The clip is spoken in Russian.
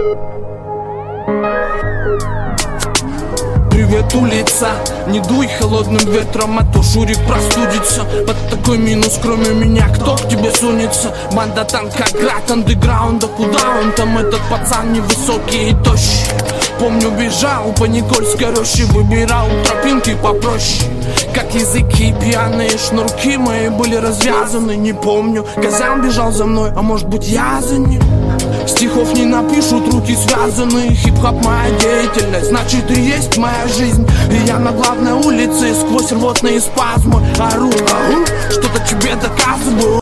Привет, улица, не дуй холодным ветром, а то Шурик простудится. Под такой минус, кроме меня, кто к тебе сунется? Банда Танкоград, андеграунда, куда он там? Этот пацан невысокий и тощий. Помню, бежал по Никольской роще, выбирал тропинки попроще. Как языки пьяные, шнурки мои были развязаны. Не помню, Казян бежал за мной, а может быть я за ним. Стихов не напишут, руки связаны. Хип-хоп моя деятельность, значит и есть моя жизнь. И я на главной улице сквозь рвотные спазмы ору, что-то тебе доказываю.